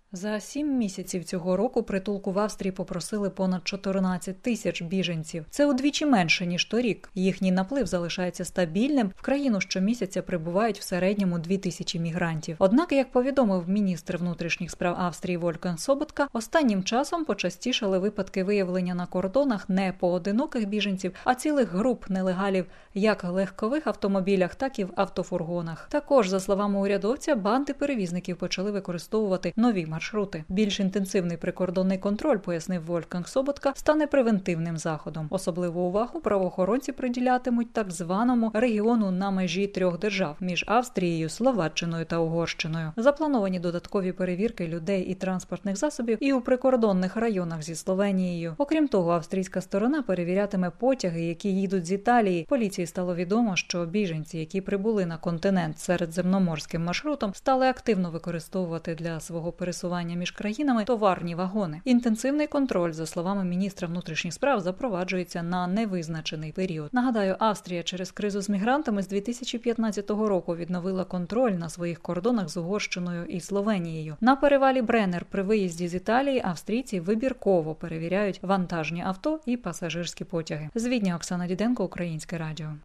За 7 місяців цього року притулку в Австрії попросили понад 14 тисяч біженців. Це удвічі менше, ніж торік. Їхній наплив залишається стабільним. В країну щомісяця прибувають в середньому 2000 мігрантів. Однак, як повідомив міністр внутрішніх справ Австрії Вольфганг Соботка, останнім часом почастішали випадки виявлення на кордонах не поодиноких біженців, а цілих груп нелегалів як в легкових автомобілях, так і в автофургонах. Також, за словами урядовця, банди перевізників почали використовувати нові маршрути. Більш інтенсивний прикордонний контроль, пояснив Вольфганг Соботка, стане превентивним заходом. Особливу увагу правоохоронці приділятимуть так званому регіону на межі 3 держав між Австрією, Словаччиною та Угорщиною. Заплановані додаткові перевірки людей і транспортних засобів і у прикордонних районах зі Словенією. Окрім того, австрійська сторона перевірятиме потяги, які їдуть з Італії. Поліції стало відомо, що біженці, які прибули на континент середземноморським маршрутом, стали активно використовувати для свого пересування між країнами товарні вагони. Інтенсивний контроль, за словами міністра внутрішніх справ, запроваджується на невизначений період. Нагадаю, Австрія через кризу з мігрантами з 2015 року відновила контроль на своїх кордонах з Угорщиною і Словенією. На перевалі Бреннер при виїзді з Італії австрійці вибірково перевіряють вантажні авто і пасажирські потяги. З Відня Оксана Діденко, Українське радіо.